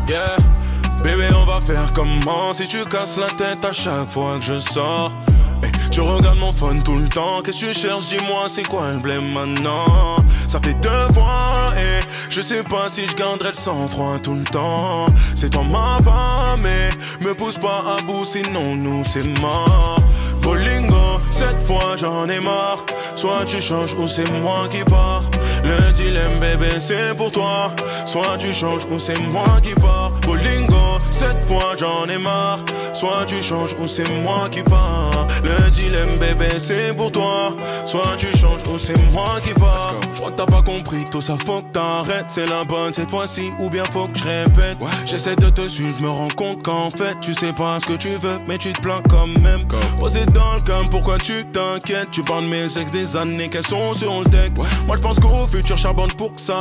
Yeah. Bébé, on va faire comment si tu casses la tête à chaque fois que je sors? Hey, tu regardes mon phone tout le temps. Qu'est-ce que tu cherches? Dis-moi, c'est quoi le blême maintenant? Ça fait 2 fois et je sais pas si je garderai le sang-froid tout le temps. C'est ton ma femme, mais me pousse pas à bout, sinon nous c'est mort. Bolingo, cette fois j'en ai marre. Soit tu changes ou c'est moi qui pars. Le dilemme bébé c'est pour toi. Soit tu changes ou c'est moi qui pars. Bolingo, cette fois j'en ai marre. Soit tu changes ou c'est moi qui pars. Le dilemme bébé c'est pour toi. Soit tu changes ou c'est moi qui pars. Je crois que t'as pas compris, tout ça faut que t'arrêtes. C'est la bonne cette fois-ci ou bien faut que je répète. J'essaie de te suivre, me rends compte qu'en fait tu sais pas ce que tu veux, mais tu te plains quand même. Posé dans le cam, pourquoi tu t'inquiètes? Tu parles de mes ex des années qu'elles sont sur le deck. Moi je pense qu'au futur charbonne pour que ça